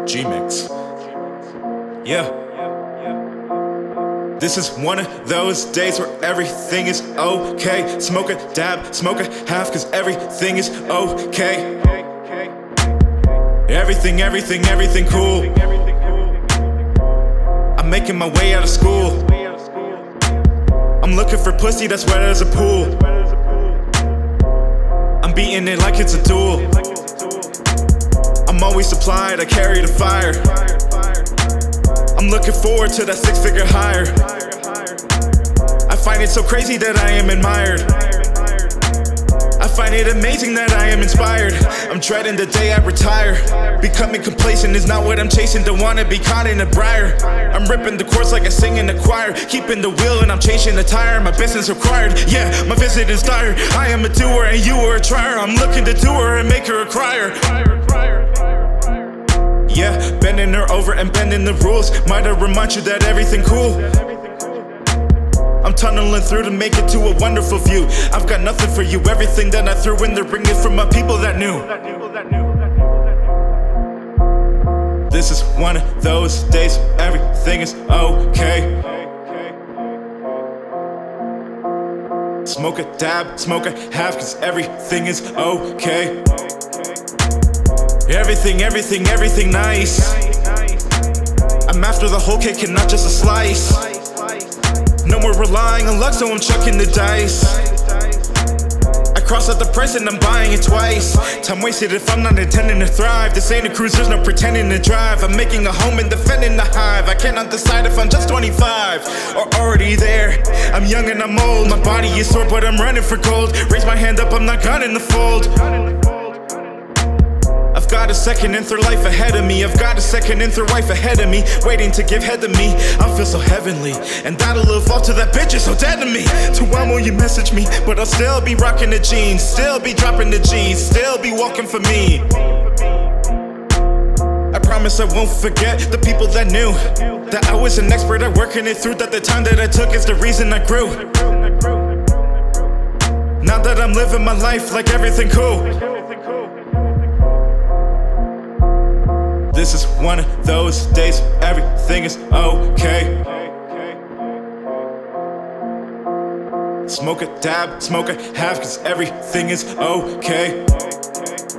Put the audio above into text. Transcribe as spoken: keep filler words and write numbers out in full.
G-Mix. Yeah. This is one of those days where everything is okay. Smoke a dab, smoke a half, cause everything is okay. Everything, everything, everything cool. I'm making my way out of school. I'm looking for pussy that's wet as a pool. I'm beating it like it's a duel. I'm always supplied, I carry the fire. I'm looking forward to that six-figure hire. I find it so crazy that I am admired. I find it amazing that I am inspired. I'm dreading the day I retire. Becoming complacent is not what I'm chasing. Don't wanna be caught in a briar. I'm ripping the chords like I sing in the choir. Keeping the wheel and I'm chasing the tire. My business required, yeah, my visit is dire. I am a doer and you are a trier. I'm looking to do her and make her a crier. Yeah, bending her over and bending the rules. Might I remind you that everything cool. I'm tunneling through to make it to a wonderful view. I've got nothing for you, everything that I threw in the ring is from my people that knew. This is one of those days, everything is okay. Smoke a dab, smoke a half, cause everything is okay. Everything, everything, everything nice. I'm after the whole cake and not just a slice. No more relying on luck, so I'm chucking the dice. I cross out the price and I'm buying it twice. Time wasted if I'm not intending to thrive. This ain't a cruise, there's no pretending to drive. I'm making a home and defending the hive. I cannot decide if I'm just twenty-five or already there. I'm young and I'm old, my body is sore but I'm running for gold. Raise my hand up, I'm not gunning the fold. I've got a second and third life ahead of me. I've got a second and third wife ahead of me, waiting to give head to me. I feel so heavenly, and that'll evolve to that bitch is so dead to me. To when will you message me? But I'll still be rocking the jeans, still be dropping the G's, still be walking for me. I promise I won't forget the people that knew that I was an expert at working it through, that the time that I took is the reason I grew. Now that I'm living my life like everything cool. This is one of those days, everything is okay. Smoke a dab, smoke a half, cause everything is okay.